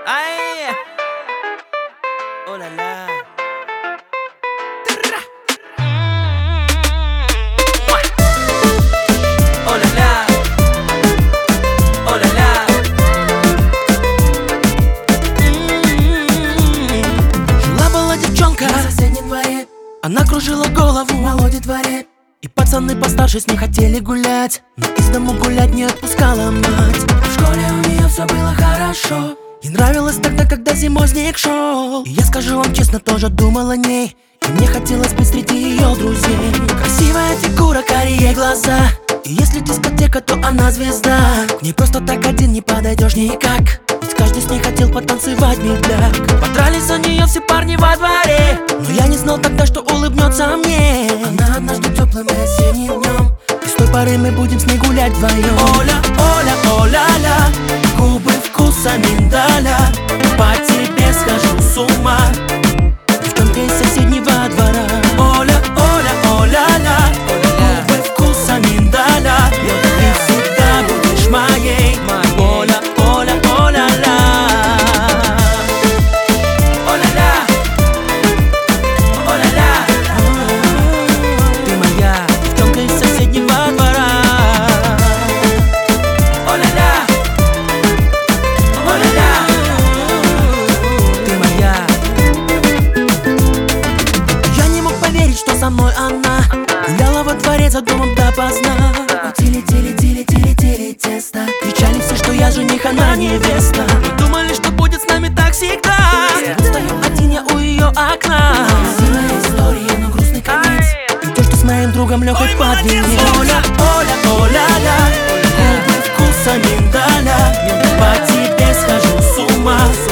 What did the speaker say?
Ay, oh la la. Oh la la. Oh la la. Жила-была девчонка на соседнем дворе, она кружила голову в молоде дворе. И пацаны постарше с ней хотели гулять, но из дому гулять не отпускала мать. В школе у нее все было хорошо. Ей нравилось тогда, когда зимой снег шел. И я, скажу вам честно, тоже думал о ней. И мне хотелось быть среди ее друзей. Красивая фигура, карие глаза. И если дискотека, то она звезда. К ней просто так один не подойдешь никак, ведь каждый с ней хотел потанцевать медляк. Подрались за нее все парни во дворе, но я не знал тогда, что улыбнется мне. Она однажды теплым и осенним днем, и с той поры мы будем с ней гулять вдвоем. Оля, Оля, оля-ля, губы вкуса миндаля, по тебе схожу с ума, девчонка из соседнего двора. Оля, Оля, оля-ля, губы вкуса миндаля, ты всегда будешь моей. Оля, Оля, оля-ля. Оля-ля, оля-ля, ты моя девчонка из соседнего двора. Оля-ля, оля-ля, ты моя. Я не мог поверить, что со мной она гуляла во дворе за домом допоздна. Тили-тили-тили-тили-тили тесто. Кричали все, что я жених, она невеста. Мы думали, что будет с нами так всегда. Стою один я у ее окна. Красивая история, но грустный конец. И то, что с моим другом Лехой под венец. Оля, Оля, оля-ля, губы вкуса миндаля, по тебе схожу с ума.